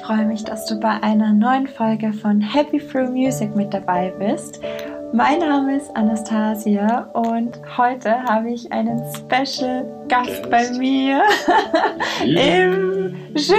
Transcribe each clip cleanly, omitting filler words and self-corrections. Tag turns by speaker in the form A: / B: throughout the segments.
A: freue mich, dass du bei einer neuen Folge von Happy Through Music mit dabei bist. Mein Name ist Anastasia und heute habe ich einen Special Gast bei mir im Gilles.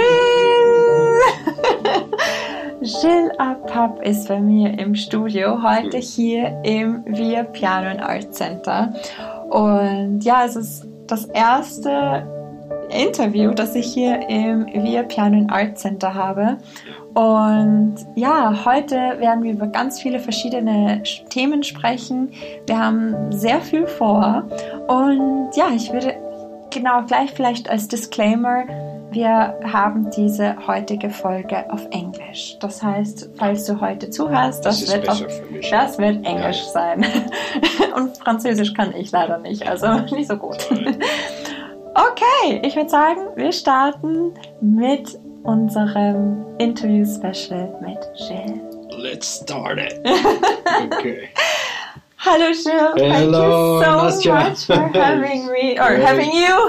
A: Gilles Apap ist bei mir im Studio, heute hier im Via Piano and Art Center. Und ja, es ist das erste Interview, das ich hier im Via Piano and Art Center habe. Und ja, heute werden wir über ganz viele verschiedene Themen sprechen. Wir haben sehr viel vor. Und ja, ich würde gleich vielleicht als Disclaimer, wir haben diese heutige Folge auf Englisch. Das heißt, falls du heute zuhörst, das wird Englisch sein. Und Französisch kann ich leider nicht, also nicht so gut. Okay, ich würde sagen, wir starten mit unserem Interview-Special mit Gilles.
B: Let's start it. Okay.
A: Hello, Gilles.
B: Hello,
A: Thank you so much for having me, or having you.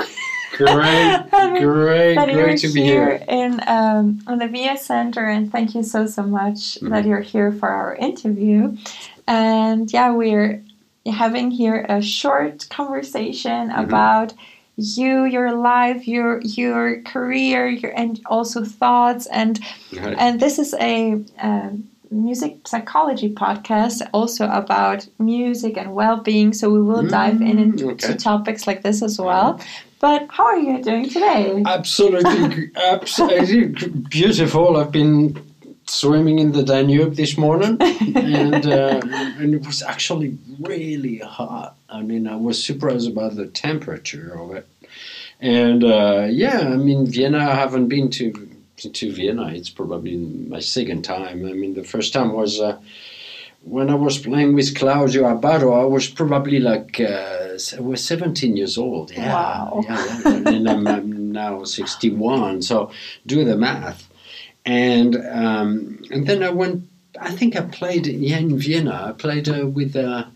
B: Great to be here
A: in the VIA Center, and thank you so much that you're here for our interview. And yeah, we're having here a short conversation about you, your life, your career, and also thoughts, and this is a music psychology podcast, also about music and well-being. So we will dive into topics like this as well. But how are you doing today?
B: Absolutely beautiful. I've been swimming in the Danube this morning, and it was actually really hot. I mean, I was surprised about the temperature of it. And Vienna, I haven't been to Vienna. It's probably my second time. I mean, the first time was when I was playing with Claudio Abbado. I was probably I was 17 years old. Yeah,
A: wow.
B: Yeah. And I'm now 61. So do the math. And then I went. I think I played in Vienna. I played with a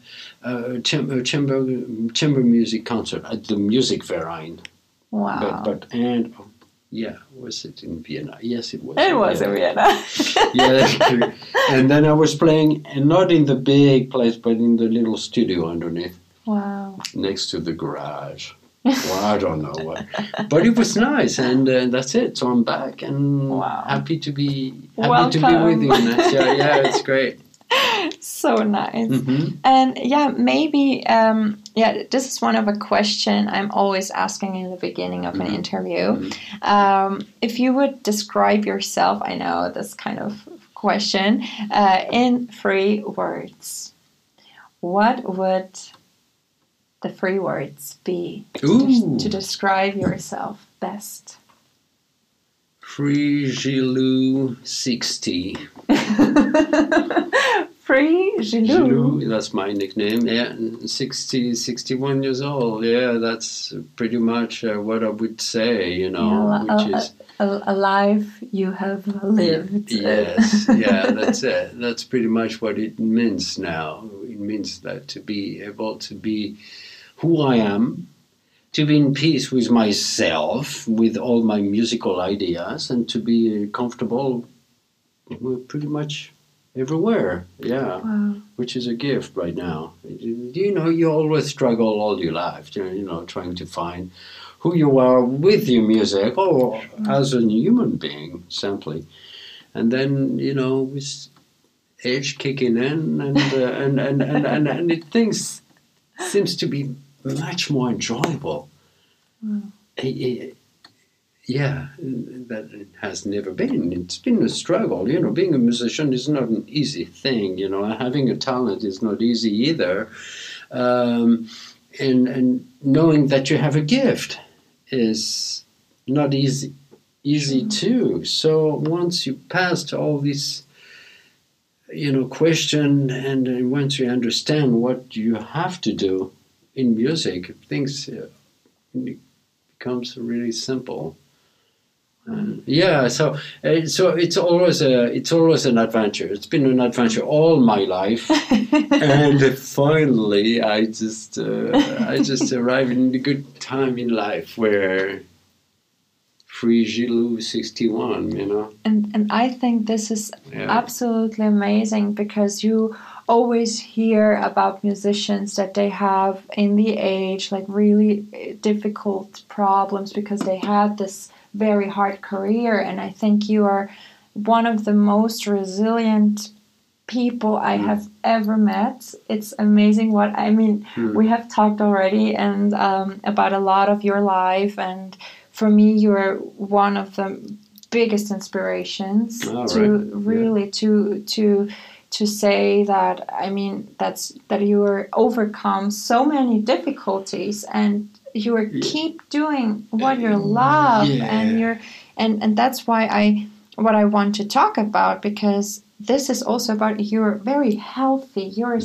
B: chamber music concert at the Musikverein.
A: Wow.
B: Was it in Vienna? Yes, it was.
A: It was in Vienna.
B: Yeah, that's true. And then I was playing, and not in the big place, but in the little studio underneath.
A: Wow.
B: Next to the garage. Well, I don't know what. But it was nice, and that's it. So I'm back, and happy to be with you, Natia. Yeah, it's great.
A: So nice. And maybe this is one of a question I'm always asking in the beginning of an interview. If you would describe yourself, I know this kind of question, in 3 words, what would the 3 words be to describe yourself best?
B: Free Gilou 60.
A: Free Gilou.
B: That's my nickname. Yeah, 61 years old. Yeah, that's pretty much what I would say. Which is
A: a life you have lived.
B: Yes, yeah, that's it. That's pretty much what it means now. It means that to be able to be who I am, to be in peace with myself, with all my musical ideas, and to be comfortable pretty much everywhere. Yeah, which is a gift right now. You always struggle all your life, trying to find who you are with your music or as a human being, simply. And then, with age kicking in and things seems to be much more enjoyable. That it has never been. It's been a struggle. Being a musician is not an easy thing. Having a talent is not easy either. And knowing that you have a gift is not easy too. So once you passed all these question, and once you understand what you have to do in music, things becomes really simple. So it's always an adventure. It's been an adventure all my life, and finally I just arrived in a good time in life where Frigilou 61, you know.
A: And I think this is
B: Yeah.
A: absolutely amazing, because you always hear about musicians that they have in the age like really difficult problems because they had this very hard career, and I think you are one of the most resilient people I have ever met. It's amazing what I mean. We have talked already and about a lot of your life, and for me, you're one of the biggest inspirations to say that. I mean, that you were overcome so many difficulties, and you are keep doing what you love, and that's why what I want to talk about, because this is also about you're very healthy. You're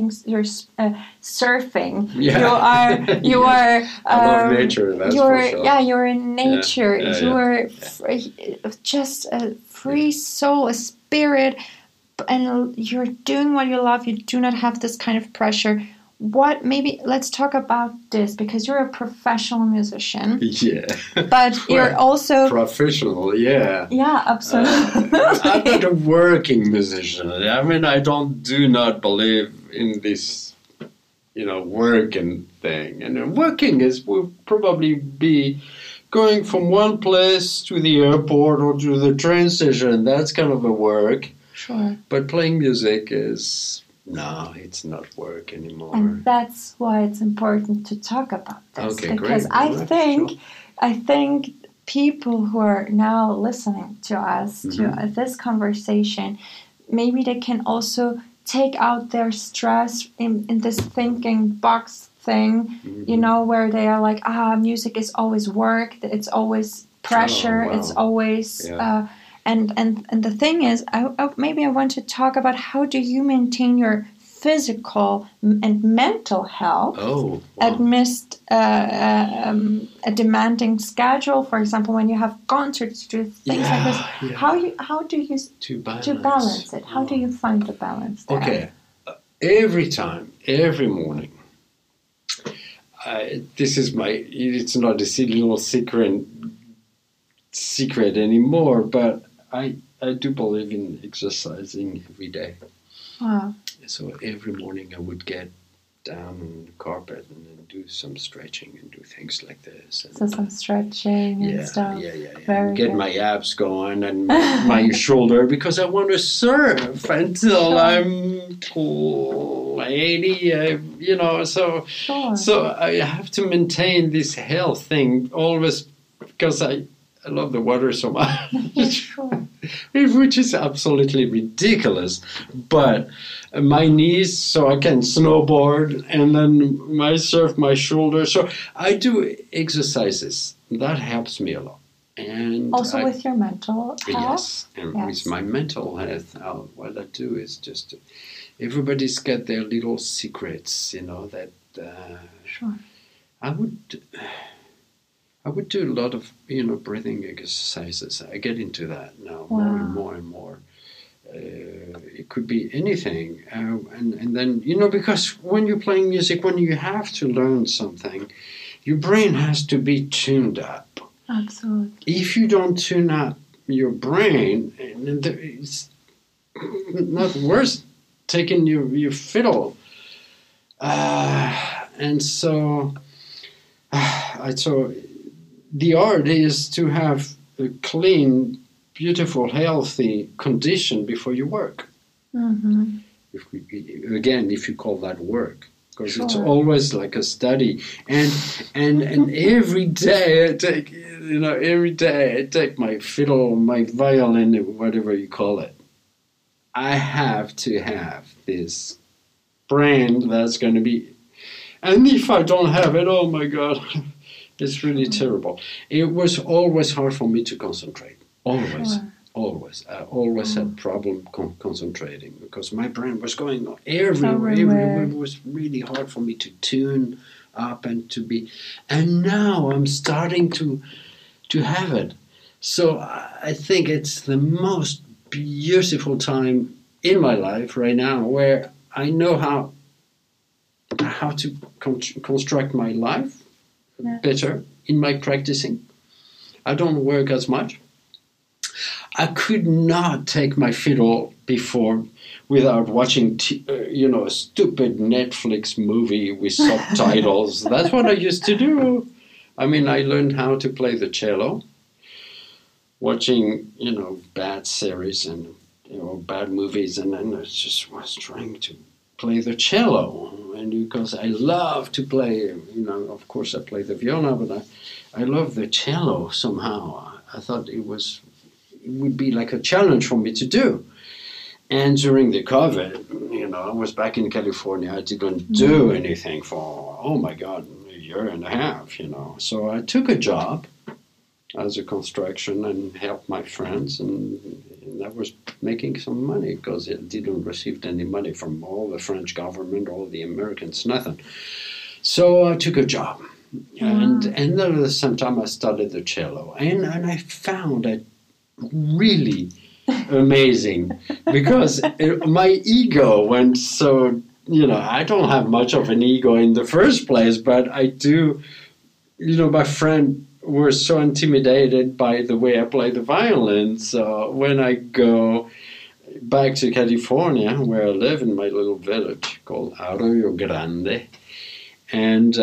A: surfing.
B: Yeah.
A: You are.
B: I love nature. That's
A: you're
B: for sure.
A: You're in nature. You're just a free soul, a spirit, and you're doing what you love. You do not have this kind of pressure. Maybe let's talk about this, because you're a professional musician.
B: Yeah.
A: But you're also
B: professional, yeah.
A: Yeah, absolutely.
B: I'm not a working musician. I mean, I do not believe in this, working thing. And working will probably be going from one place to the airport or to the train station. That's kind of a work.
A: Sure.
B: But playing music no, it's not work anymore.
A: And that's why it's important to talk about this.
B: Okay,
A: because
B: great.
A: I think people who are now listening to us, to this conversation, maybe they can also take out their stress in this thinking box thing, where they are like, music is always work, it's always pressure, it's always... And the thing is, maybe I want to talk about how do you maintain your physical and mental health amidst a demanding schedule. For example, when you have concerts, do things like this. Yeah. How do you balance it? How do you find the balance there?
B: Okay, every morning. This is it's not a little secret anymore, but I do believe in exercising every day.
A: Wow.
B: So every morning I would get down on the carpet and then do some stretching and do things like this. And
A: so some stretching and stuff.
B: Yeah. Get my abs going and my shoulder, because I want to surf until I'm 80, So I have to maintain this health thing always, because I love the water so much.
A: Sure.
B: Which is absolutely ridiculous. But my knees, so I can snowboard, and then my surf, my shoulder. So I do exercises. That helps me a lot. And
A: also with your mental health?
B: Yes. And with my mental health, what I do is just, everybody's got their little secrets, that...
A: Sure.
B: I would do a lot of, breathing exercises. I get into that now more and more. It could be anything. And then, because when you're playing music, when you have to learn something, your brain has to be tuned up.
A: Absolutely.
B: If you don't tune up your brain, it's not worth taking your fiddle. And so... the art is to have a clean, beautiful, healthy condition before you work.
A: Mm-hmm.
B: If you call that work, because it's always like a study. And every day I take my fiddle, my violin, whatever you call it. I have to have this brain that's going to be. And if I don't have it, oh my God. It's really terrible. It was always hard for me to concentrate. Always. I always had problem concentrating, because my brain was going everywhere. It was really hard for me to tune up and to be. And now I'm starting to have it. So I think it's the most beautiful time in my life right now, where I know how to construct my life better in my practicing. I don't work as much. I could not take my fiddle before without watching, a stupid Netflix movie with subtitles. That's what I used to do. I mean, I learned how to play the cello, watching, bad series and, bad movies, and then I just was trying to play the cello. And because I love to play, of course I play the viola, but I love the cello somehow. I thought it would be like a challenge for me to do. And during the COVID, I was back in California. I didn't do anything for, oh my God, a year and a half, So I took a job as a construction and helped my friends, and I was making some money because I didn't receive any money from all the French government, all the Americans, nothing. So I took a job. And at the same time I studied the cello. And I found it really amazing because my ego went so, I don't have much of an ego in the first place, but I do, my friend were so intimidated by the way I play the violin. So when I go back to California, where I live in my little village called Arroyo Grande, and,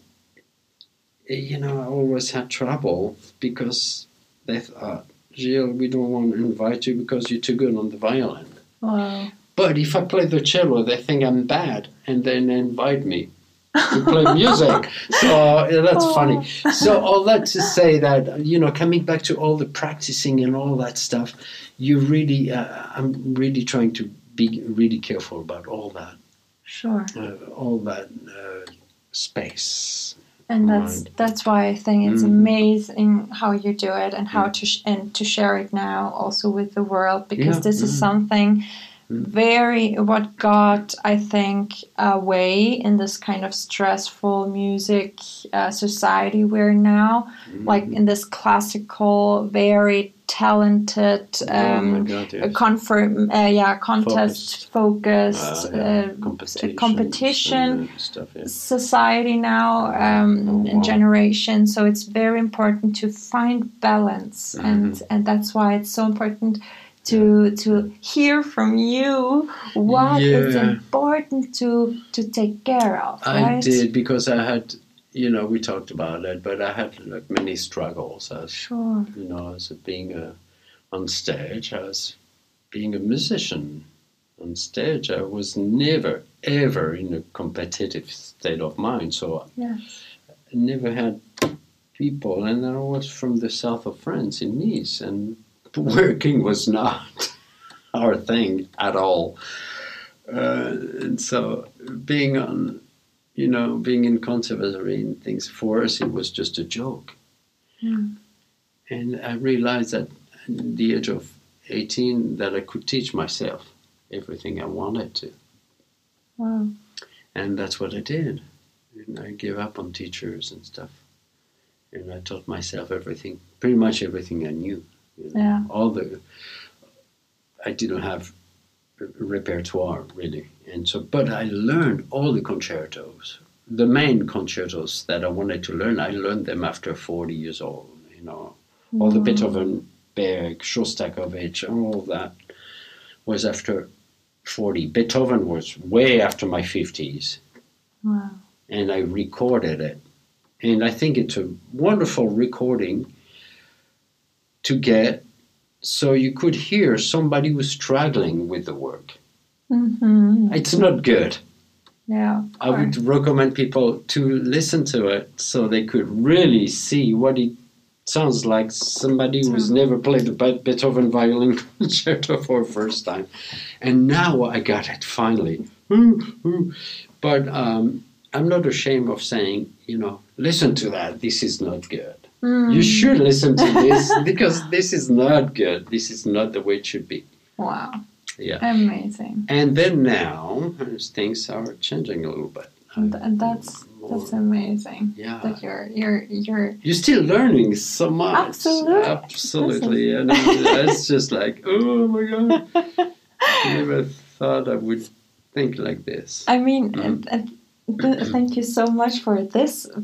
B: I always had trouble because they thought, Gilles, we don't want to invite you because you're too good on the violin.
A: Wow.
B: But if I play the cello, they think I'm bad, and then they invite me to play music. So that's funny. So all that to say that, coming back to all the practicing and all that stuff, you really, I'm really trying to be really careful about all that.
A: Sure.
B: All that space.
A: And that's why I think it's amazing how you do it and how to share it now also with the world, because this is something what got, I think, away in this kind of stressful music society we're now, like in this classical, very talented, contest focused competition
B: stuff,
A: society now and generation. So it's very important to find balance, and that's why it's so important to hear from you what is important to take care of. Right?
B: I did, because I had, we talked about it, but I had like many struggles as as being on stage, as being a musician on stage. I was never ever in a competitive state of mind, so I never had people, and I was from the south of France in Nice, and working was not our thing at all. And so being on, being in conservatory and things, for us, it was just a joke. And I realized that at the age of 18 that I could teach myself everything I wanted to.
A: Wow.
B: And that's what I did. And I gave up on teachers and stuff. And I taught myself everything, pretty much everything I knew. I didn't have a repertoire really, and so, but I learned all the concertos, the main concertos that I wanted to learn. I learned them after 40 years old. All the Beethoven, Berg, Shostakovich, all that was after 40. Beethoven was way after my 50s.
A: Wow.
B: And I recorded it, and I think it's a wonderful recording to get, so you could hear somebody who's struggling with the work. It's not good.
A: Yeah,
B: I would recommend people to listen to it so they could really see what it sounds like, somebody who's never played the Beethoven violin concerto for the first time. And now I got it, finally. But I'm not ashamed of saying, listen to that, this is not good. You should listen to this because this is not good. This is not the way it should be.
A: Wow.
B: Yeah.
A: Amazing.
B: And then now things are changing a little bit.
A: And that's amazing.
B: Yeah.
A: That you're
B: still learning so much.
A: Absolutely.
B: And it's just like, oh my God. I never thought I would think like this.
A: I mean, and thank you so much for this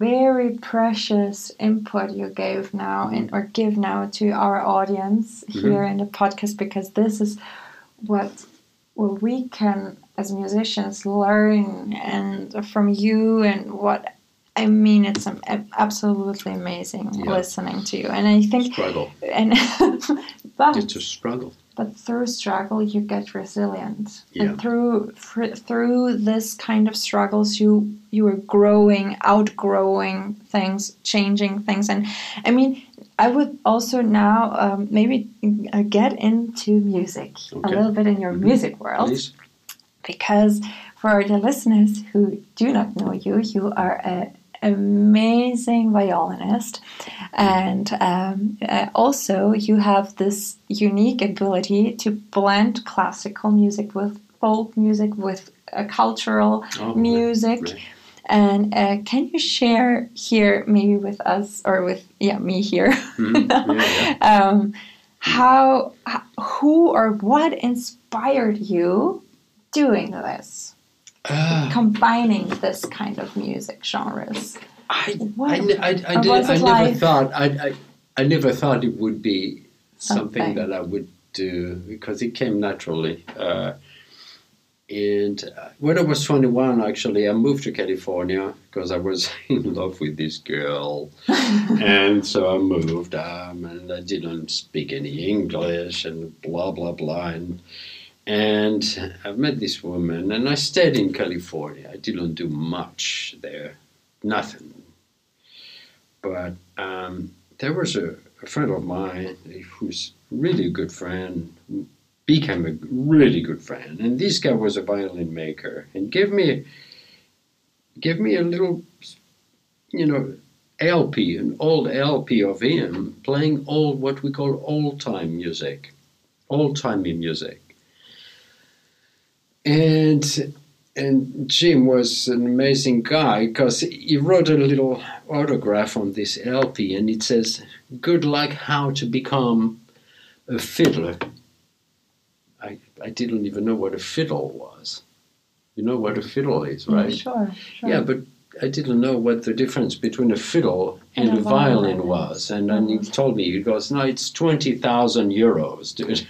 A: very precious input you gave now or give now to our audience here in the podcast, because this is what we can as musicians learn and from you, and what I mean, it's absolutely amazing listening to you. And I think
B: struggle,
A: and but
B: it's a struggle.
A: But through struggle, you get resilient,
B: Yeah.
A: and through this kind of struggles, you are growing, outgrowing things, changing things. And I mean, I would also now maybe get into music a little bit in your music world.
B: Please.
A: Because for the listeners who do not know you, you are an amazing violinist, and also you have this unique ability to blend classical music with folk music, with cultural music.
B: Right.
A: And can you share here maybe with us, or with me here, who or what inspired you doing this? Combining this kind of music genres.
B: I never thought it would be something that I would do, because it came naturally. And when I was 21, actually, I moved to California because I was in love with this girl. And so I moved, and I didn't speak any English, and blah, blah, blah. And I met this woman, and I stayed in California. I didn't do much there, nothing. But there was a friend of mine who's really a good friend, became a really good friend. And this guy was a violin maker, and gave me a little, LP, an old LP of him playing what we call old-timey music. And Jim was an amazing guy, because he wrote a little autograph on this LP, and it says, "Good luck how to become a fiddler." I didn't even know what a fiddle was. You know what a fiddle is, right?
A: Sure.
B: Yeah, but I didn't know what the difference between a fiddle and a violin was. And then he told me, he goes, "No, it's 20,000 euros, dude."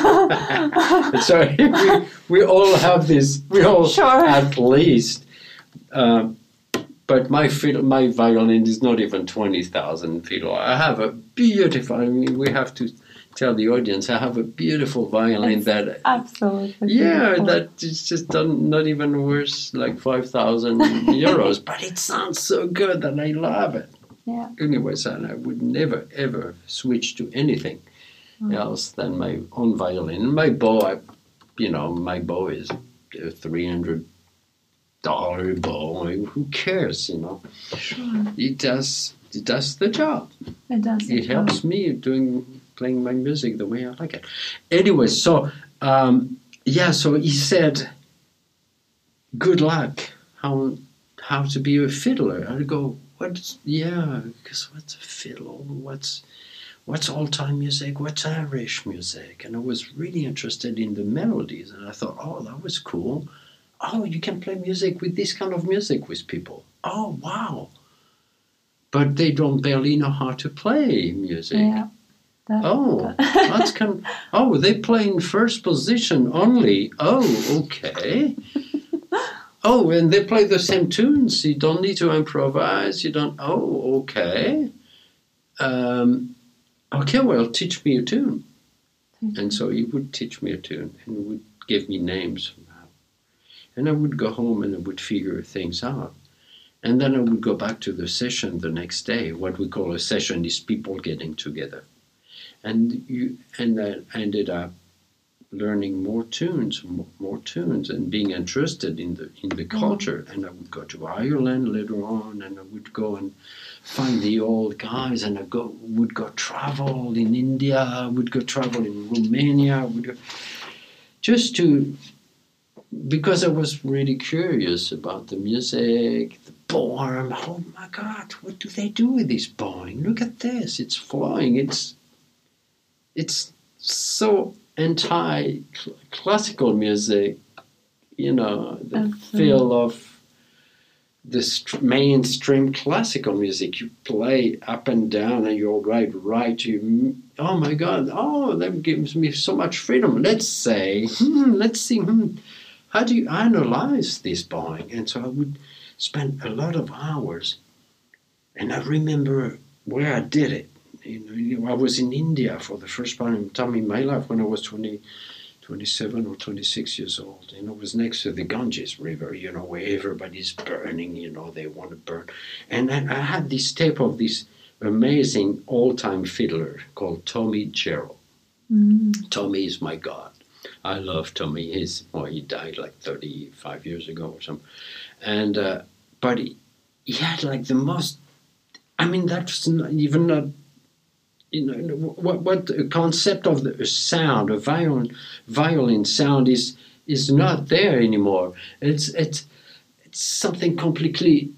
B: So we all have this, at least. But my violin is not even 20,000 fiddle. I have a beautiful, we have to tell the audience, I have a beautiful violin that
A: absolutely
B: that is just not even worth like 5,000 euros, but it sounds so good that I love it.
A: Yeah.
B: Anyways, and I would never ever switch to anything else than my own violin. My bow, my bow is a $300 bow. Who cares,
A: Sure.
B: It does the job.
A: It does.
B: It helps me playing my music the way I like it. Anyway, so so he said, "Good luck how to be a fiddler." I go, because what's a fiddle? What's old-time music? What's Irish music? And I was really interested in the melodies, and I thought, oh, that was cool. Oh, you can play music with this kind of music with people. Oh, wow. But they don't barely know how to play music.
A: Yeah.
B: That's kind of, they play in first position only. Oh, okay. And they play the same tunes. You don't need to improvise. You don't. Oh, okay. Well, teach me a tune. And so he would teach me a tune, and he would give me names. And I would go home and I would figure things out. And then I would go back to the session the next day. What we call a session is people getting together. And I ended up learning more tunes, and being interested in the culture. And I would go to Ireland later on, and I would go and find the old guys, and would go travel in India, I would go travel in Romania, because I was really curious about the music, the bowing. Oh my God, what do they do with this bowing? Look at this, it's flying. It's so anti-classical music, the feel of mainstream classical music. You play up and down, and you're right. You, oh my God! Oh, that gives me so much freedom. Let's say, let's see. How do you analyze this bowing? And so I would spend a lot of hours. And I remember where I did it. I was in India for the first time in my life when I was 27 or 26 years old. And it was next to the Ganges River, where everybody's burning, they want to burn. And I had this tape of this amazing all-time fiddler called Tommy Jarrell. Tommy is my god. I love Tommy. He died like 35 years ago or something. And, but he had like the most, that's not even what the concept of the sound, a violin sound is not there anymore. It's something completely,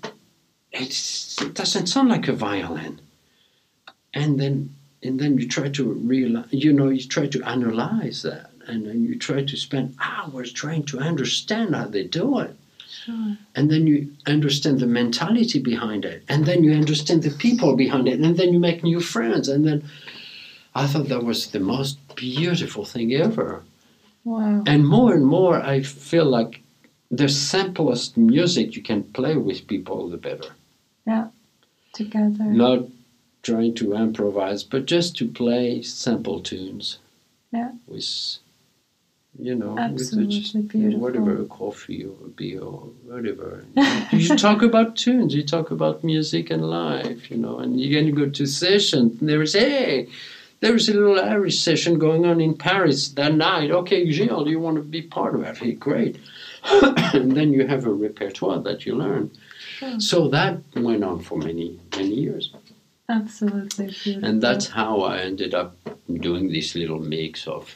B: it doesn't sound like a violin. And then you try to realize, you try to analyze that. And then you try to spend hours trying to understand how they do it. Sure. And then you understand the mentality behind it. And then you understand the people behind it. And then you make new friends. And then I thought that was the most beautiful thing ever.
A: Wow.
B: And more I feel like the simplest music you can play with people, the better.
A: Yeah, together.
B: Not trying to improvise, but just to play simple tunes.
A: Yeah.
B: With,
A: absolutely
B: with
A: beautiful.
B: Whatever, a coffee or a beer or whatever. You talk about tunes, you talk about music and life, and you can go to sessions. There is a little Irish session going on in Paris that night. Okay, Gilles, you want to be part of it? Hey, great. And then you have a repertoire that you learn.
A: Sure.
B: So that went on for many, many years.
A: Absolutely beautiful.
B: And that's how I ended up doing this little mix of,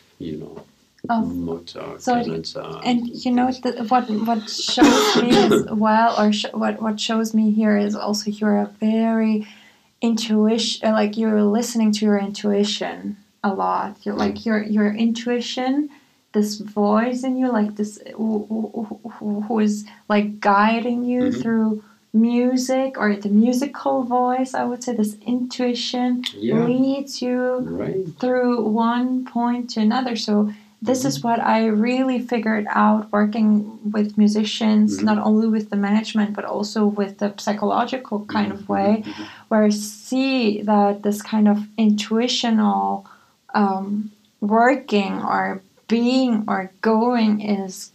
B: Mozart, Cadenza.
A: And what shows me as well, or what shows me here is also you're a very intuition, like you're listening to your intuition a lot. You're like your intuition, this voice in you, like this who is like guiding you through music, or the musical voice, I would say. This intuition leads you through one point to another. So this is what I really figured out working with musicians, not only with the management, but also with the psychological kind of way, where I see that this kind of intuitional working or being or going is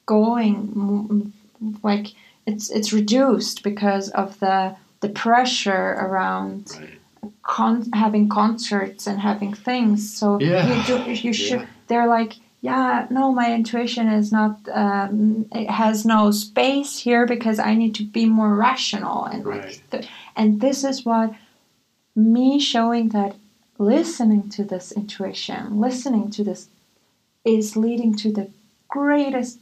A: going like it's reduced because of the pressure around having concerts and having things. So you should. They're like, no, my intuition is not. It has no space here because I need to be more rational and and this is what me showing that listening to this intuition, listening to this, is leading to the greatest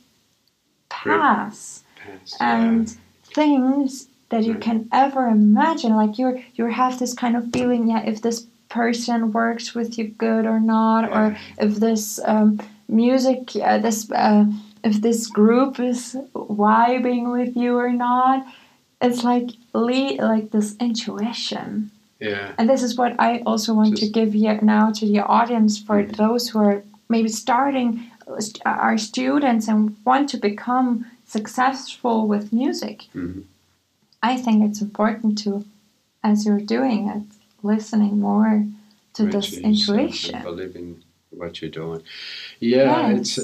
A: paths and things that you can ever imagine. Like you have this kind of feeling, if this person works with you good or not, or if this music, if this group is vibing with you or not. It's like this intuition.
B: Yeah.
A: And this is what I also want to give you now to the audience, for those who are maybe starting, are students and want to become successful with music. I think it's important to, as you're doing it, listening more to this intuition.
B: Believe in what you're doing. Because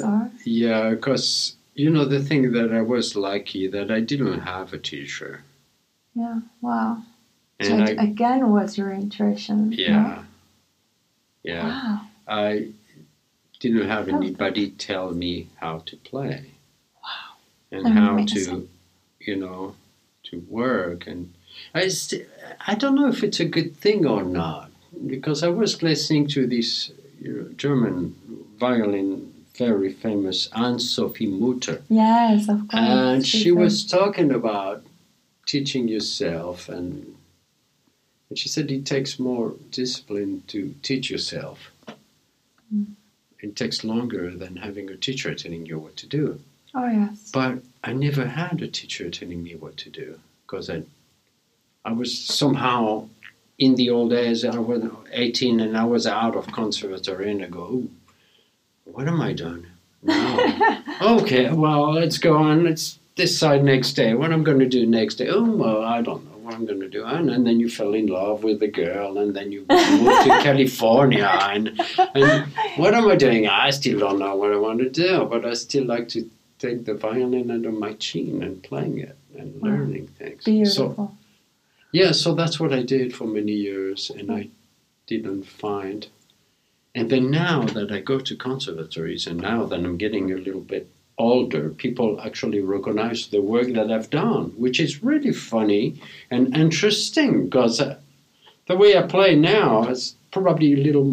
B: the thing that I was lucky that I didn't have a teacher.
A: Yeah. Wow.
B: And
A: so again, was your intuition?
B: Yeah.
A: Wow.
B: I didn't have anybody tell me how to play.
A: Wow.
B: And how to, to work. And I don't know if it's a good thing or not, because I was listening to this German violin, very famous Anne-Sophie Mutter.
A: Yes, of course.
B: And she was talking about teaching yourself, and she said it takes more discipline to teach yourself. It takes longer than having a teacher telling you what to do.
A: Oh, yes.
B: But I never had a teacher telling me what to do, because I was somehow, in the old days, I was 18 and I was out of conservatory, and I go, ooh, what am I doing now? Okay, well, let's go on. Let's decide next day what I'm going to do next day. Oh, well, I don't know what I'm going to do. And then you fell in love with the girl, and then you moved to California. And what am I doing? I still don't know what I want to do, but I still like to take the violin under my chin and playing it and learning things.
A: Beautiful.
B: So that's what I did for many years, and I didn't find. And then now that I go to conservatories, and now that I'm getting a little bit older, people actually recognize the work that I've done, which is really funny and interesting, because the way I play now is probably a little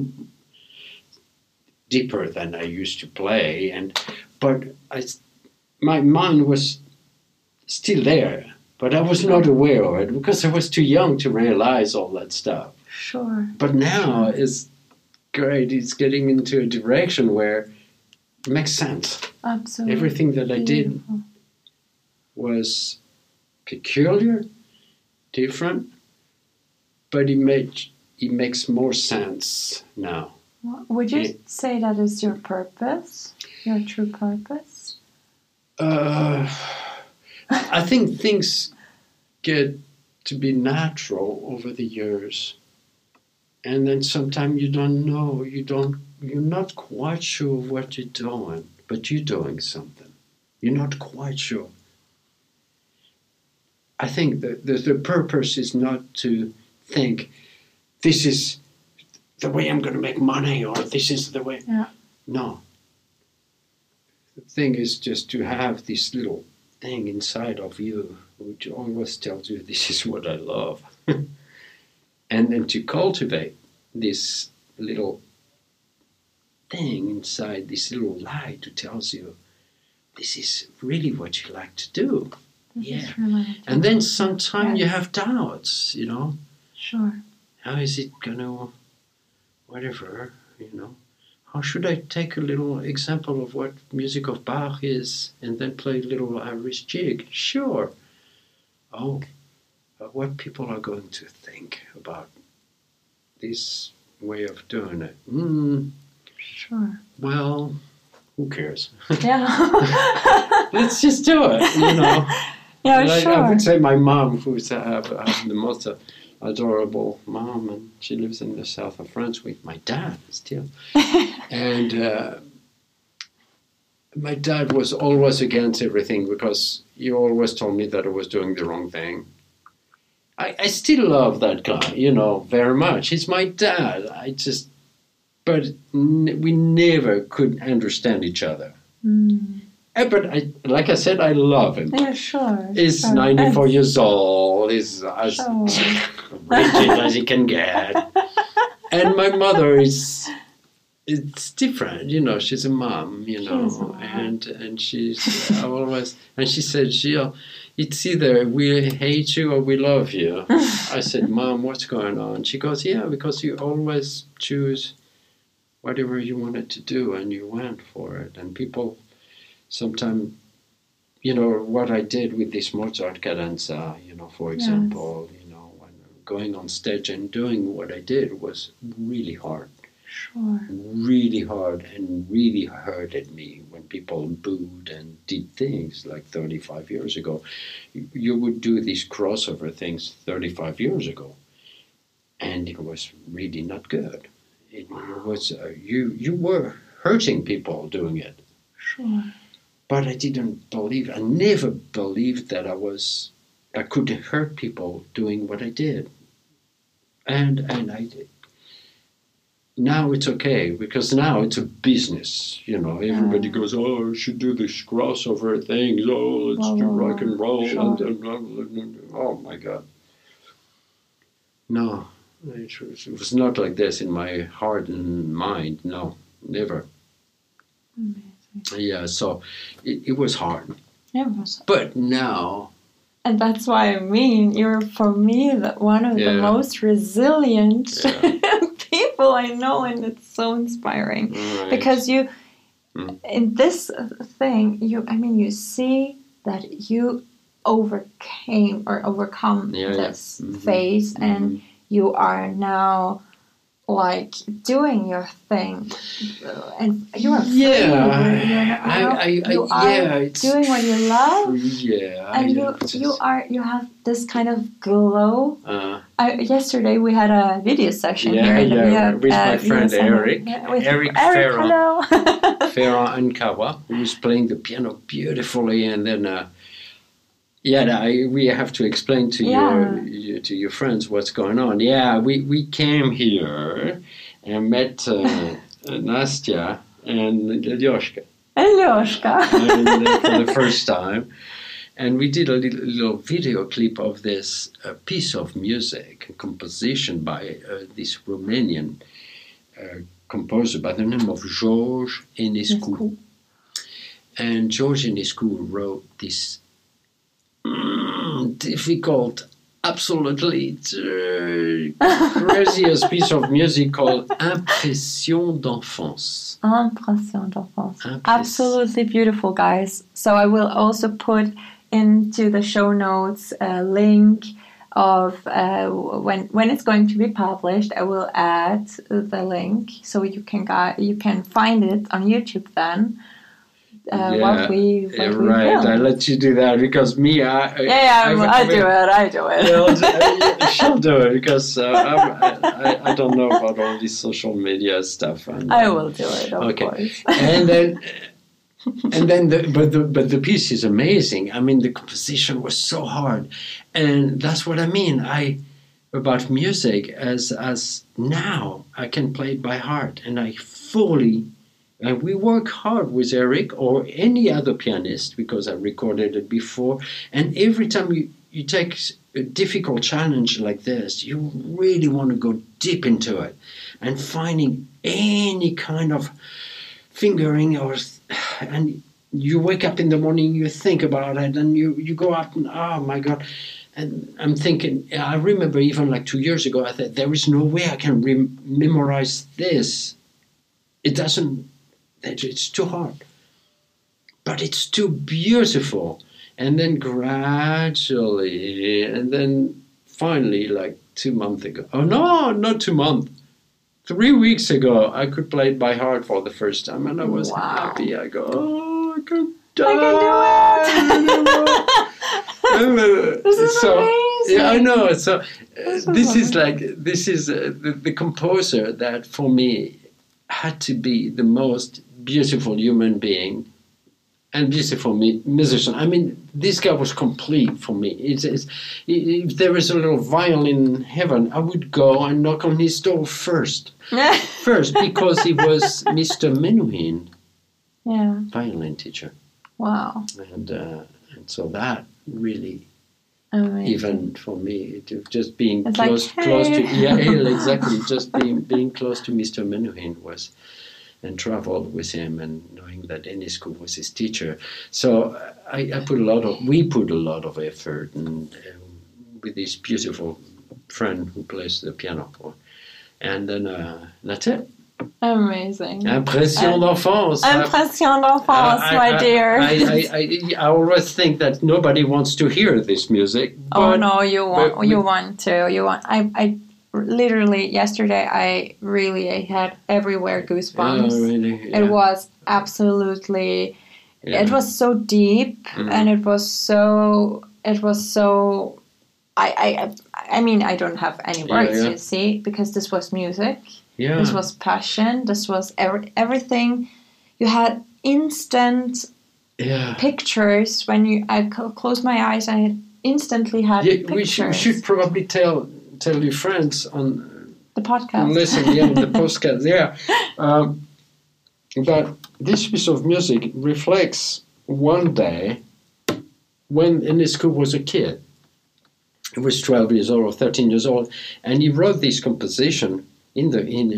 B: deeper than I used to play, but my mind was still there. But I was not aware of it because I was too young to realize all that stuff.
A: Sure.
B: But now it's great. It's getting into a direction where it makes sense.
A: Absolutely.
B: Everything that I did was peculiar, different, but it makes more sense now.
A: Would you say that is your purpose, your true purpose?
B: I think things get to be natural over the years, and then sometimes you don't know, you're not quite sure what you're doing, but you're doing something. You're not quite sure. I think that the purpose is not to think, this is the way I'm going to make money, or this is the way.
A: Yeah.
B: No. The thing is just to have this little thing inside of you which always tells you this is what I love. And then to cultivate this little thing inside, this little light that tells you this is really what you like to do. And then sometimes you have doubts, you know.
A: Sure.
B: How is it going to, whatever, you know. How should I take a little example of what music of Bach is and then play a little Irish jig? Sure. Oh, but what people are going to think about this way of doing it?
A: Sure.
B: Well, who cares?
A: Yeah.
B: Let's just do it, you know.
A: Yeah, sure.
B: I would say my mom, who's the most adorable mom, and she lives in the south of France with my dad still. And my dad was always against everything because he always told me that I was doing the wrong thing. I still love that guy, you know, very much. He's my dad. But we never could understand each other. But like I said, I love him.
A: Yeah, sure.
B: He's 94 years old. He's as rigid as he can get. And my mother it's different, you know. She's a mom, you know, and she's always, and she said, it's either we hate you or we love you. I said, Mom, what's going on? She goes, yeah, because you always choose whatever you wanted to do and you went for it. And people sometimes, you know, what I did with this Mozart cadenza, you know, for example, you know, when going on stage and doing what I did was really hard.
A: Sure.
B: Really hard, and really hurted me when people booed and did things like 35 years ago. You would do these crossover things 35 years ago, and it was really not good. It was you were hurting people doing it.
A: Sure.
B: But I never believed that I could hurt people doing what I did. And I did. Now it's okay, because now it's a business, you know. Everybody goes, oh, you should do this crossover things. Oh, let's do rock and roll.
A: Sure.
B: Oh, my God. No, it was not like this in my heart and mind. No, never.
A: Amazing.
B: Yeah, so it was hard.
A: It was.
B: But now...
A: And that's why you're, for me, one of the most resilient people I know, and it's so inspiring.
B: Right.
A: Because you, in this thing, you see that you overcome this phase, and you are now like doing your thing, and you are free. You are doing what you love. And you have this kind of glow. Yesterday we had a video session here
B: with my friend Eric. Eric
A: hello.
B: Ferrand Ankawa, who was playing the piano beautifully, and then. We have to explain to your friends what's going on. Yeah, we came here and met Nastya and Lyoshka. For the first time. And we did a little video clip of this piece of music, a composition by this Romanian composer by the name of George Enescu. And George Enescu wrote this difficult, absolutely craziest piece of music called Impression d'enfance.
A: Impression d'enfance. Absolutely beautiful, guys. So I will also put into the show notes a link of when it's going to be published. I will add the link so you can find it on YouTube then. What we
B: right. I let you do that because me, I
A: do it.
B: She'll do it because I don't know about all this social media stuff. And,
A: I will do it, of course.
B: And then, but the piece is amazing. I mean, the composition was so hard, and that's what I mean. About music as now I can play it by heart, and I fully. And we work hard with Eric or any other pianist because I recorded it before. And every time you take a difficult challenge like this, you really want to go deep into it and finding any kind of fingering and you wake up in the morning, you think about it, and you go out and, oh my God. And I'm thinking, I remember even like 2 years ago, I thought there is no way I can memorize this. It's too hard, but it's too beautiful. And then gradually, and then finally, like 2 months ago. Oh no, not 2 months. 3 weeks ago, I could play it by heart for the first time, and I was happy. I go, I can do it.
A: This is amazing.
B: Yeah, I know. So this is the composer that for me had to be the most beautiful human being and beautiful musician. I mean, this guy was complete for me. If there is a little violin in heaven, I would go and knock on his door first. Because he was Mr. Menuhin, violin teacher.
A: Wow.
B: And so that really,
A: amazing.
B: even for me, just being close to exactly, just being close to Mr. Menuhin was. And traveled with him, and knowing that Enescu was his teacher. So we put a lot of effort, and with this beautiful friend who plays the piano, and then that's it.
A: Amazing.
B: Impression d'enfance.
A: Impression d'enfance, my dear.
B: I always think that nobody wants to hear this music.
A: Oh no, you want to. Literally yesterday I had everywhere goosebumps.
B: Oh, really? Yeah.
A: It was absolutely it was so deep, and it was so I mean, I don't have any words, you see, because this was music.
B: Yeah.
A: This was passion. This was everything. You had instant pictures when I closed my eyes. I instantly had pictures.
B: We should probably tell your friends on
A: the podcast.
B: Listen, the podcast. That this piece of music reflects one day when Enescu was a kid. He was 12 years old or 13 years old, and he wrote this composition in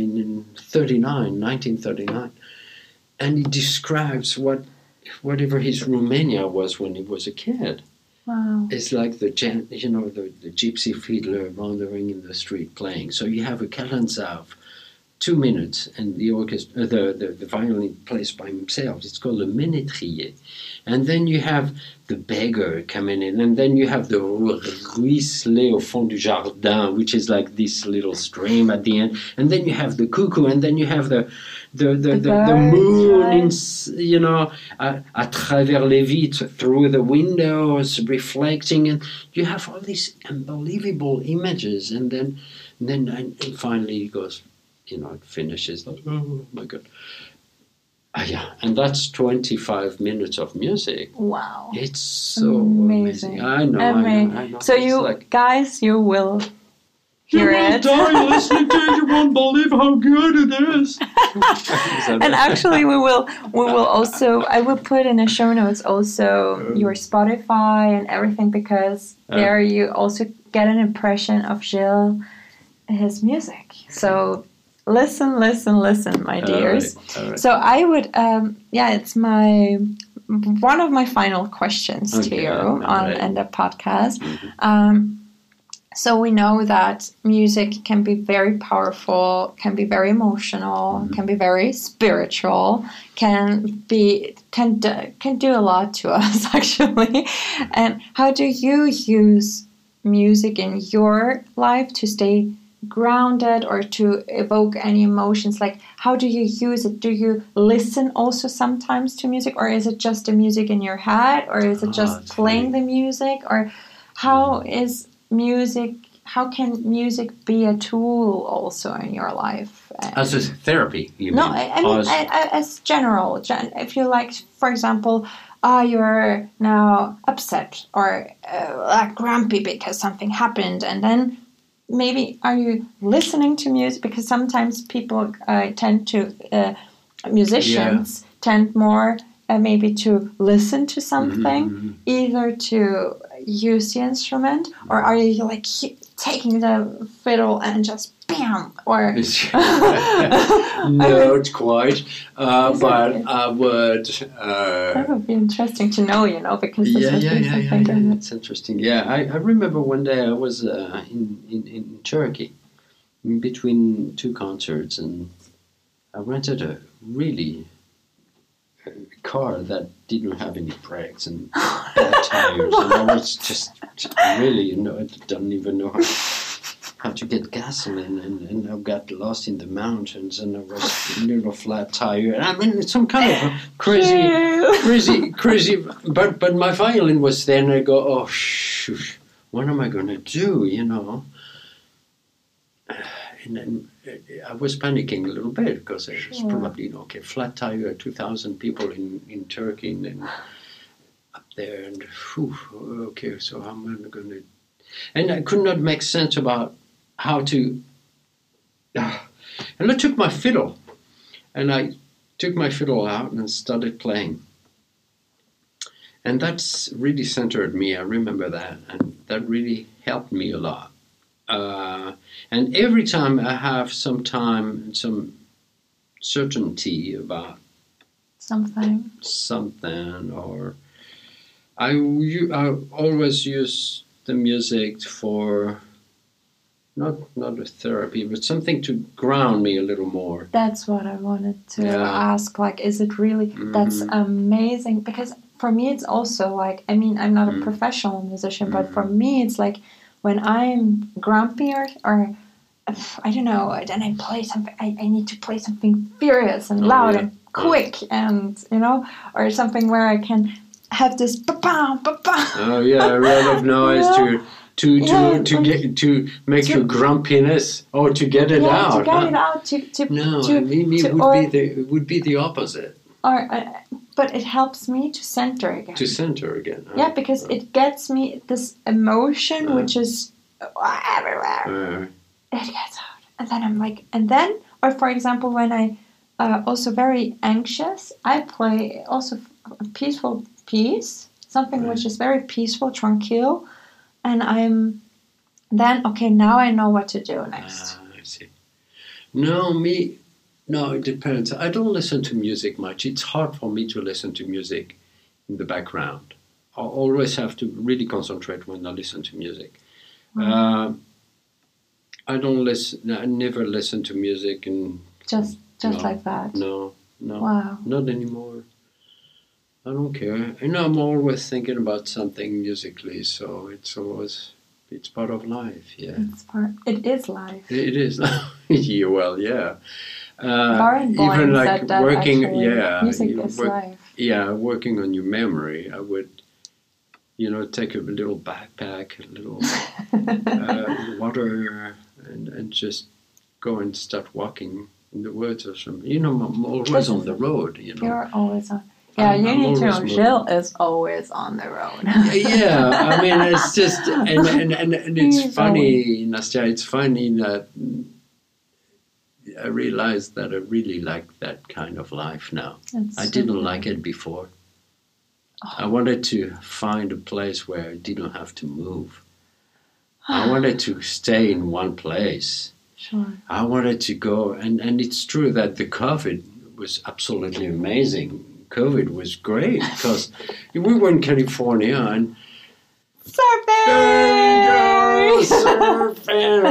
B: 1939, and he describes whatever his Romania was when he was a kid.
A: Wow.
B: It's like the gypsy fiddler wandering in the street playing. So you have a cadenza of 2 minutes, and the orchestra, the violin plays by himself. It's called a ménétrier. And then you have the beggar coming in, and then you have the ruisselet au fond du jardin, which is like this little stream at the end, and then you have the cuckoo, and then you have the moon, right? À travers les vitres, through the windows, reflecting, and you have all these unbelievable images, and then finally it goes, it finishes, like, oh my God. Yeah, and that's 25 minutes of music.
A: Wow.
B: It's so amazing. I know.
A: So guys, you will hear it.
B: You will die listening to it. You won't believe how good it is.
A: And actually, we will also, I will put in the show notes also your Spotify and everything, because there you also get an impression of Gilles, his music. So listen, my dears.
B: All right.
A: So I would, it's one of my final questions to you on the podcast.
B: Mm-hmm.
A: So we know that music can be very powerful, can be very emotional, can be very spiritual, can do a lot to us actually. And how do you use music in your life to stay grounded or to evoke any emotions? Like, how do you use it? Do you listen also sometimes to music, or is it just the music in your head, or is it just playing the music, or how can music be a tool also in your life?
B: As a therapy, you mean?
A: No, I mean as general. If you like, for example, you're now upset or grumpy because something happened, and then maybe are you listening to music? Because sometimes people musicians tend more maybe to listen to something, either to use the instrument, or are you like taking the fiddle and just bam, or
B: not quite, but I would.
A: That would be interesting to know, because this something.
B: It's interesting. Yeah, I remember one day I was in Turkey, in between two concerts, and I rented a really car that didn't have any brakes and bad tires, and I was just really, I don't even know how to get gasoline, and I got lost in the mountains, and I was a little flat tire. I mean, it's some kind of crazy. But my violin was there, and I go, oh shoot, what am I going to do? And then I was panicking a little bit, because it was probably flat tire, 2,000 people in Turkey, and then up there, and so how am I going to? And I could not make sense about how to. And I took my fiddle, out and started playing, and that's really centered me. I remember that, and that really helped me a lot. And every time I have some time and some certainty about
A: something,
B: or I always use the music for not a therapy, but something to ground me a little more.
A: That's what I wanted to ask. Like, is it really? That's amazing, because for me it's also like, I mean, I'm not a professional musician, but for me it's like, when I'm grumpy or I don't know, then I play something. I need to play something furious and loud and quick, and or something where I can have this ba-bam, ba-bam.
B: Oh yeah, a lot of noise to make your grumpiness, or to get it out.
A: To get it out.
B: It would be the opposite.
A: Or. But it helps me to center again.
B: Yeah,
A: because it gets me this emotion which is everywhere. It gets out. And then I'm like, or for example, when I also very anxious, I play also a peaceful piece, something which is very peaceful, tranquil. And I'm then, now I know what to do next.
B: I see. No, it depends. I don't listen to music much. It's hard for me to listen to music in the background. I always have to really concentrate when I listen to music. I never listen to music in
A: Just
B: No.
A: like that.
B: No,
A: Wow.
B: not anymore. I don't care. And I'm always thinking about something musically, so it's part of life, yeah.
A: It is life.
B: It is. Yeah, well, yeah.
A: Lauren Boyle
B: Even like
A: said that
B: working,
A: actually.
B: yeah.
A: Music
B: you
A: is
B: work-
A: life.
B: Yeah, working on your memory, I would, take a little backpack, a little water, and just go and start walking in the woods or something. I'm always on the road,
A: You're always on. Yeah,
B: I'm
A: you need to know.
B: always
A: Jill is always on the road.
B: Yeah, I mean, it's just, and it's
A: He's
B: funny, Nastya, it's funny that I realized that I really like that kind of life now. I didn't like it before. I wanted to find a place where I didn't have to move. I wanted to stay in one place.
A: Sure.
B: I wanted to go, and it's true that the COVID was absolutely amazing. COVID was great because we were in California and
A: Surfing!
B: there you go, surfing!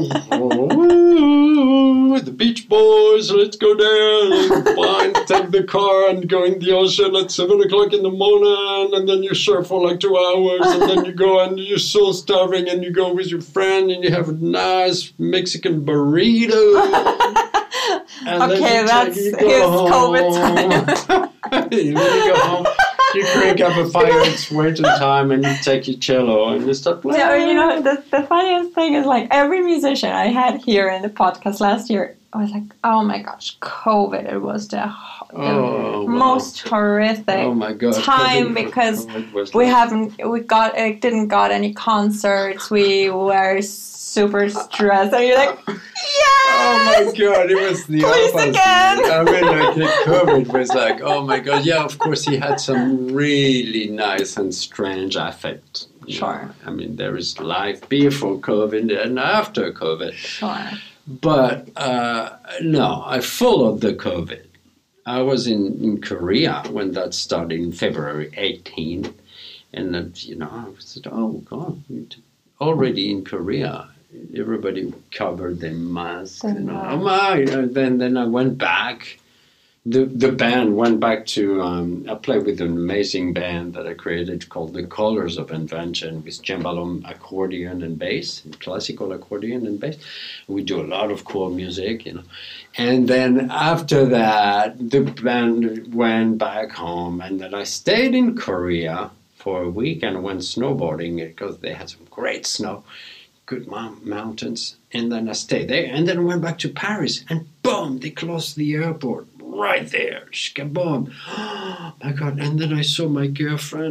B: Oh, the Beach Boys, let's go there, take the car and go in the ocean at 7 o'clock in the morning, and then you surf for like 2 hours, and then you go and you're so starving, and you go with your friend and you have a nice Mexican burrito. And
A: Okay, that's his COVID time.
B: You go home, you crank up a fire, it's winter time, and you take your cello and you start playing.
A: Yeah, the funniest thing is like every musician I had here in the podcast last year, I was like, oh my gosh, COVID, it was the most horrific time because we didn't got any concerts, we were super stressed, and you're like, yes!
B: Oh my God, it was the
A: Please
B: opposite.
A: again.
B: I mean, like the COVID was like, oh my God, yeah, of course he had some really nice and strange affect.
A: Sure.
B: I mean, there is life before COVID and after COVID.
A: Sure.
B: But no, I followed the COVID. I was in Korea when that started in February 18. And, I said, oh God, already in Korea. Everybody covered their masks. Oh my! And then I went back. The band went back to. I played with an amazing band that I created called The Colors of Invention with cembalo, accordion, and bass, and classical accordion and bass. We do a lot of cool music, And then after that, the band went back home, and then I stayed in Korea for a week and went snowboarding because they had some great snow. Good mountains, and then I stayed there, and then I went back to Paris, and boom, they closed the airport right there, shkaboom. Oh my God! And then I saw my girlfriend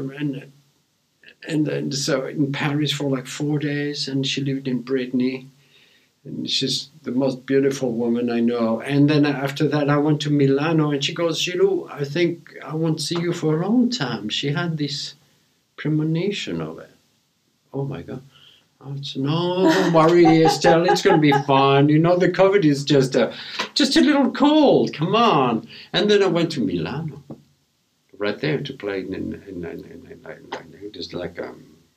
B: and then so in Paris for like 4 days, and she lived in Brittany, and she's the most beautiful woman I know. And then after that, I went to Milano, and she goes, Gilou, I think I won't see you for a long time. She had this premonition of it. Oh my God. Oh, no, don't worry, Estelle, it's going to be fine. The COVID is just a little cold. Come on. And then I went to Milano, right there, to play in just like a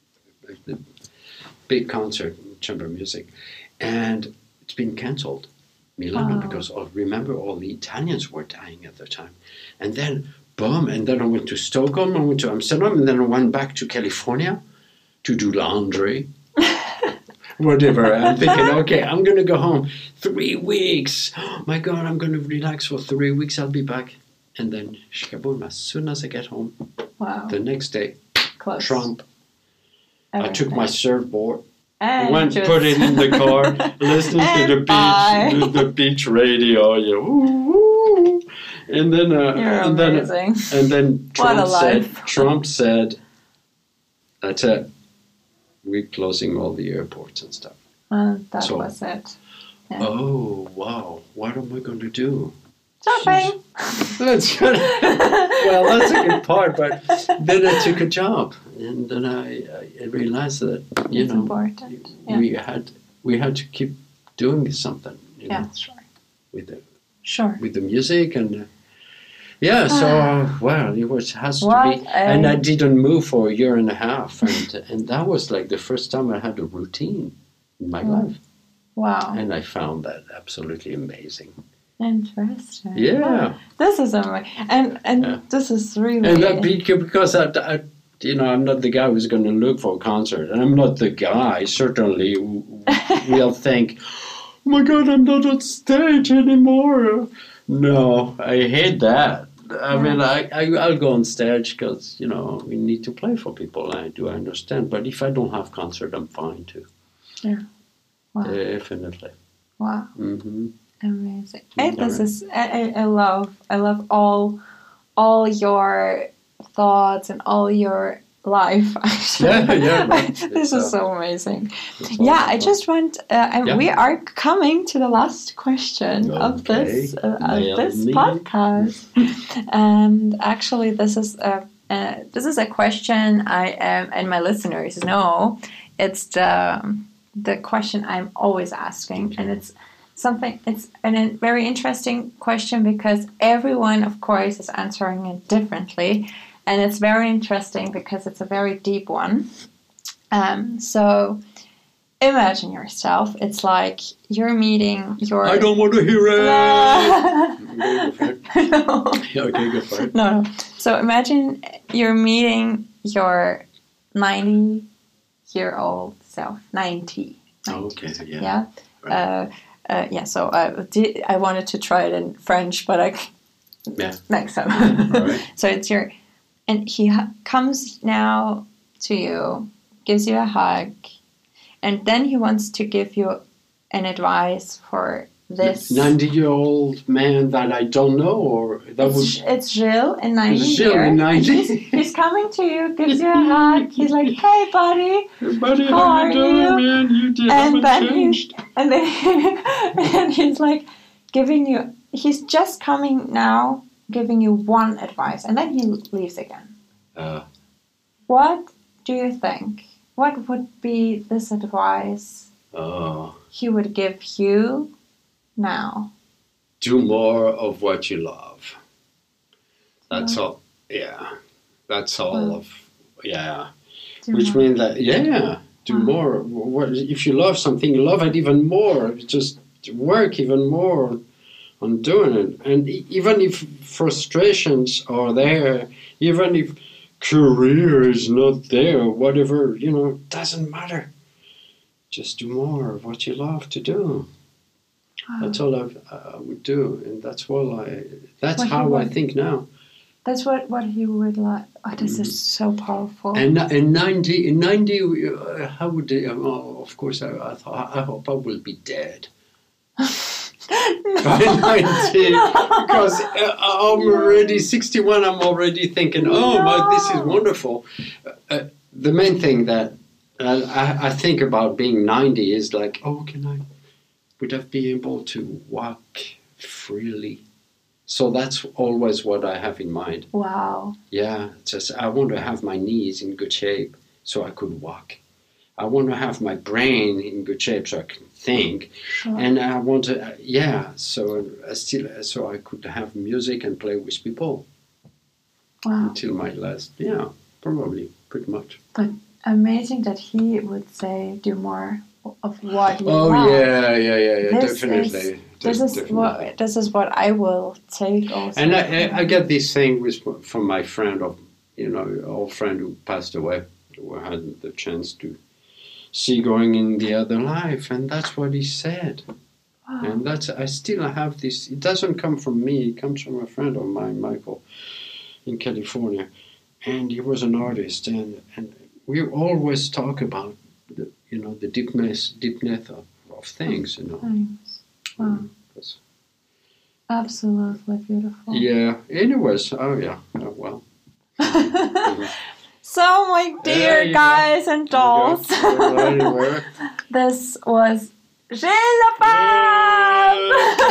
B: big concert, chamber music. And it's been cancelled, Milano, because remember, all the Italians were dying at the time. And then, boom, and then I went to Stockholm, I went to Amsterdam, and then I went back to California to do laundry. Whatever. I'm thinking, okay, I'm going to go home. 3 weeks. Oh my God, I'm going to relax for 3 weeks. I'll be back. And then, shkaboom, as soon as I get home, the next day,
A: Close.
B: Trump.
A: Everything.
B: I took my surfboard,
A: and
B: put it in the car, listening to the beach radio. Yeah, woo. And then, and then Trump said, that's it. We're closing all the airports and stuff.
A: That was it. Yeah.
B: Oh, wow. What am I going to do?
A: Shopping.
B: That's a good part. But then I took a job. And then I realized that,
A: it's important. Yeah.
B: we had to keep doing something.
A: Sure.
B: With the music and... it has to be. And I didn't move for a year and a half. And that was like the first time I had a routine in my life.
A: Wow.
B: And I found that absolutely amazing.
A: Interesting.
B: Yeah.
A: Oh, this is amazing. And this is really...
B: And that because I'm not the guy who's going to look for a concert. And I'm not the guy, certainly, who will think, oh my God, I'm not on stage anymore. No, I hate that. I mean, I'll go on stage because, we need to play for people. I understand. But if I don't have concert, I'm fine too.
A: Yeah. Wow.
B: Definitely.
A: Wow.
B: Mm-hmm.
A: Amazing. I love all your thoughts and all your life, actually.
B: Yeah, right.
A: This is so amazing. Yeah, I just want, we are coming to the last question of this podcast. And actually, this is a question I and my listeners know. It's the question I'm always asking, and it's a very interesting question because everyone, of course, is answering it differently. And it's very interesting because it's a very deep one. So imagine yourself. It's like you're meeting your...
B: I don't want to hear it!
A: No.
B: Okay, go for it.
A: No. So imagine you're meeting your 90-year-old self. 90.
B: Okay, yeah.
A: Yeah.
B: Right.
A: So I wanted to try it in French, but next time.
B: Right.
A: So it's your... And he comes now to you, gives you a hug, and then he wants to give you an advice for this
B: 90-year-old man that I don't know, or that
A: it's Gilles in 90
B: It's Gilles in 90.
A: He's coming to you, gives you a hug. He's like, "Hey, buddy,
B: buddy, how you doing, man? You did
A: and then
B: changed."
A: and he's like giving you. He's just coming now, giving you one advice, and then he leaves again. What do you think? What would be this advice he would give you now?
B: Do more of what you love. That's all. Yeah. That's all Which means that, do more. If you love something, love it even more. Just work even more on doing it. And even if frustrations are there, even if career is not there, whatever, doesn't matter. Just do more of what you love to do. That's all I would do, and that's how I think now.
A: That's what he would like. Oh, this is so powerful.
B: And in 90, how would they? Of course, I thought, I hope I will be dead. By 90, because I'm already 61. I'm already thinking, this is wonderful. The main thing that I think about being 90 is like, would I be able to walk freely? So that's always what I have in mind.
A: Wow.
B: Yeah, I want to have my knees in good shape so I could walk. I want to have my brain in good shape so I can think. Sure. And I want to, so I could have music and play with people.
A: Wow.
B: Until my last, probably, pretty much.
A: But amazing that he would say, do more of what you
B: want.
A: want.
B: Yeah, definitely.
A: This is what I will take also.
B: And I get this thing from my friend, old friend who passed away, who I had the chance to see going in the other life, and that's what he said. Wow. And I still have this. It doesn't come from me. It comes from a friend of mine, Michael, in California, and he was an artist, and we always talk about the deepness of things,
A: Thanks. Wow. Absolutely beautiful.
B: Yeah. Anyways, well.
A: So, my dear guys and dolls, this was Gilles Lepap!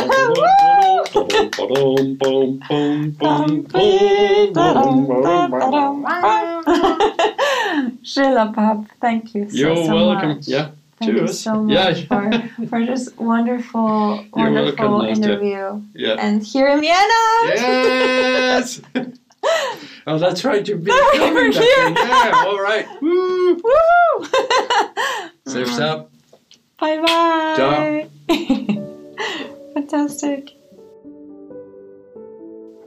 A: Gilles Lepap, thank you so much.
B: You're welcome. Yeah.
A: Thank you so much for this wonderful interview.
B: Yeah.
A: And here in Vienna.
B: Yes! Oh, that's right. You've been
A: filming that thing.
B: Yeah, all right. Woo!
A: Woo!
B: Surf's up.
A: Bye-bye.
B: Ciao.
A: Fantastic.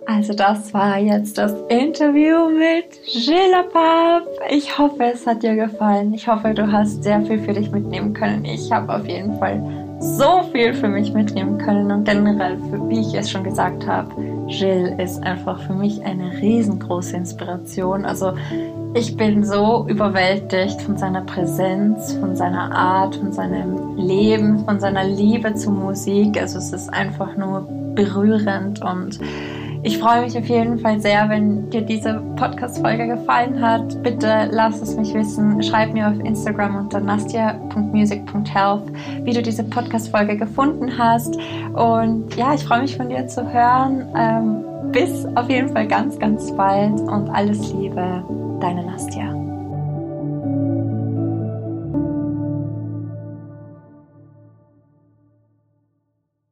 A: Also das war jetzt das Interview mit Gilles Lapap. Ich hoffe, es hat dir gefallen. Ich hoffe, du hast sehr viel für dich mitnehmen können. Ich habe auf jeden Fall so viel für mich mitnehmen können. Und generell, wie ich es schon gesagt habe, Gilles ist einfach für mich eine riesengroße Inspiration. Also ich bin so überwältigt von seiner Präsenz, von seiner Art, von seinem Leben, von seiner Liebe zur Musik. Also es ist einfach nur berührend und ich freue mich auf jeden Fall sehr, wenn dir diese Podcast-Folge gefallen hat. Bitte lass es mich wissen. Schreib mir auf Instagram unter nastia.music.health, wie du diese Podcast-Folge gefunden hast. Und ja, ich freue mich von dir zu hören. Bis auf jeden Fall ganz, ganz bald und alles Liebe, deine Nastia.